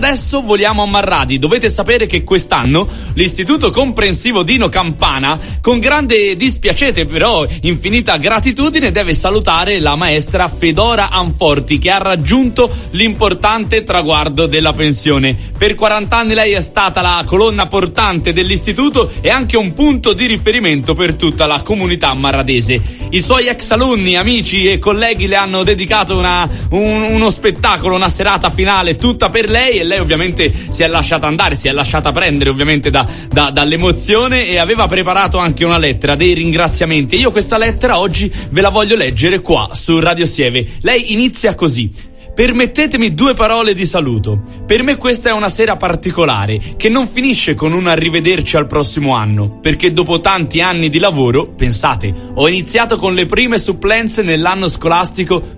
adesso voliamo a Marradi. Dovete sapere che quest'anno l'Istituto Comprensivo Dino Campana, con grande dispiacere però infinita gratitudine, deve salutare la maestra Fedora Anforti, che ha raggiunto l'importante traguardo della pensione. Per 40 anni lei è stata la colonna portante dell'istituto e anche un punto di riferimento per tutta la comunità marradese. I suoi ex alunni, amici e colleghi le hanno dedicato uno spettacolo, una serata finale tutta per lei, e lei ovviamente si è lasciata andare, si è lasciata prendere ovviamente dall'emozione, e aveva preparato anche una lettera, dei ringraziamenti. E io questa lettera oggi ve la voglio leggere qua su Radio Sieve. Lei inizia così: permettetemi 2 parole di saluto. Per me questa è una sera particolare, che non finisce con un arrivederci al prossimo anno, perché dopo tanti anni di lavoro, pensate, ho iniziato con le prime supplenze nell'anno scolastico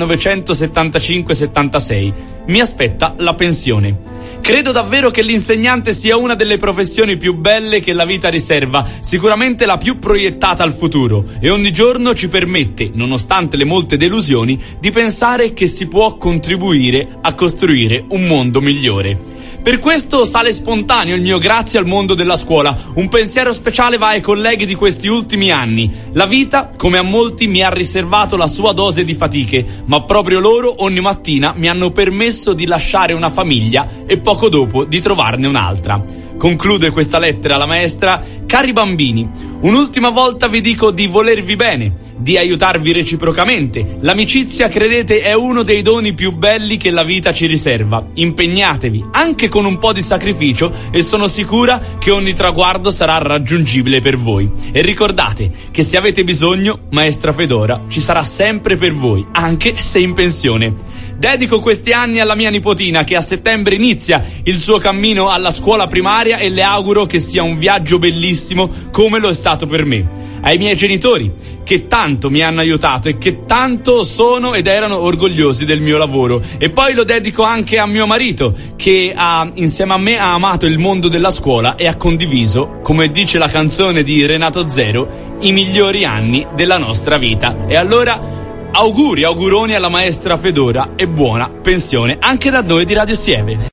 1975-76. Mi aspetta la pensione. Credo davvero che l'insegnante sia una delle professioni più belle che la vita riserva, sicuramente la più proiettata al futuro, e ogni giorno ci permette, nonostante le molte delusioni, di pensare che si può contribuire a costruire un mondo migliore. Per questo sale spontaneo il mio grazie al mondo della scuola. Un pensiero speciale va ai colleghi di questi ultimi anni. La vita, come a molti, mi ha riservato la sua dose di fatiche, ma proprio loro ogni mattina mi hanno permesso di lasciare una famiglia e poco dopo di trovarne un'altra. Conclude questa lettera la maestra: cari bambini, un'ultima volta vi dico di volervi bene, di aiutarvi reciprocamente. L'amicizia, credete, è uno dei doni più belli che la vita ci riserva. Impegnatevi, anche con un po' di sacrificio, e sono sicura che ogni traguardo sarà raggiungibile per voi. E ricordate che se avete bisogno, maestra Fedora ci sarà sempre per voi, anche se in pensione. Dedico questi anni alla mia nipotina, che a settembre inizia il suo cammino alla scuola primaria, e le auguro che sia un viaggio bellissimo come lo è stato per me. Ai miei genitori, che tanto mi hanno aiutato e che tanto sono ed erano orgogliosi del mio lavoro. E poi lo dedico anche a mio marito, che insieme a me ha amato il mondo della scuola e ha condiviso, come dice la canzone di Renato Zero, i migliori anni della nostra vita. E allora auguroni alla maestra Fedora e buona pensione anche da noi di Radio Sieve.